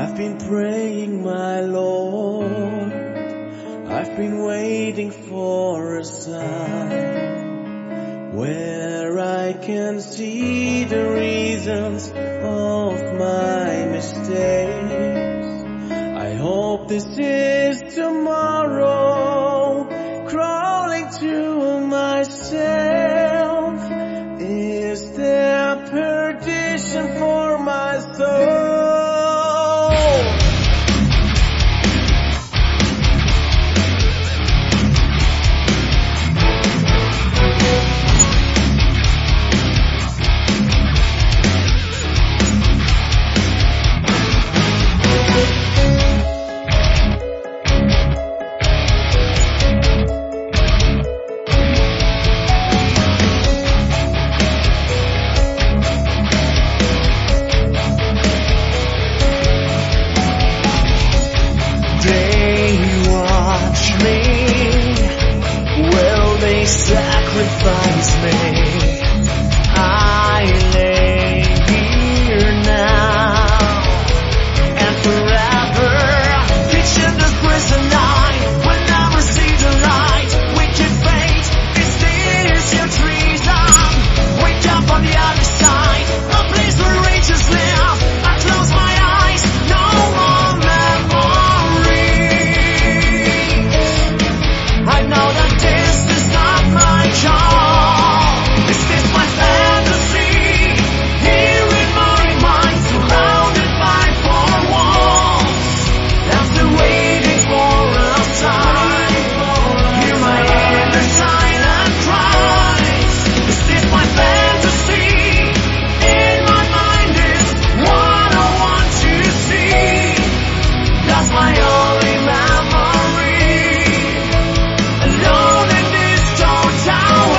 I've been praying, my Lord, I've been waiting for a sign where I can see the reasons of my mistakes. I hope this is tomorrow, crawling to myself. Is there perdition for my soul? Sacrifice me. I lay here now and forever. Picture the prison night will never see the light. Wicked fate, is this your treason? Wake up on the other side, a place where righteous live. I close my eyes, no more memories. I know that this is not my job. Is this my fantasy? Here in my mind, surrounded by four walls. I'm still waiting for a sign. Hear my inner silent cries. Is this my fantasy? In my mind is what I want to see. That's my only memory. Alone in this stone tower.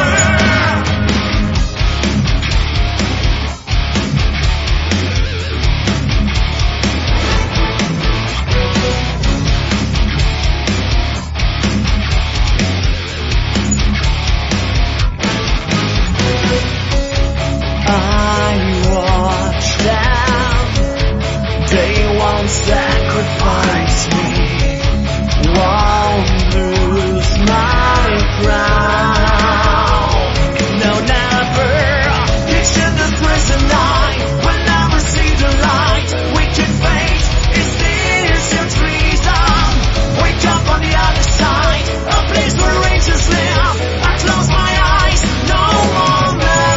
I watch them. They won't sacrifice me. Won't lose my crown. No, never. Picture the prison night will never see the light. Wicked fate, is this your treason? Wake up on the other side, a place where righteous live. I close my eyes, no more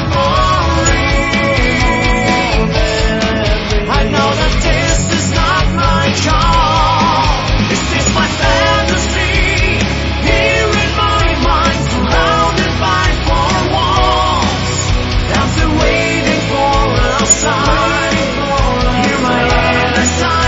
memories. I know that this is not my job. Is this my fantasy? Here in my mind, surrounded by four walls. I'm still waiting for a sign. Hear my inner silence.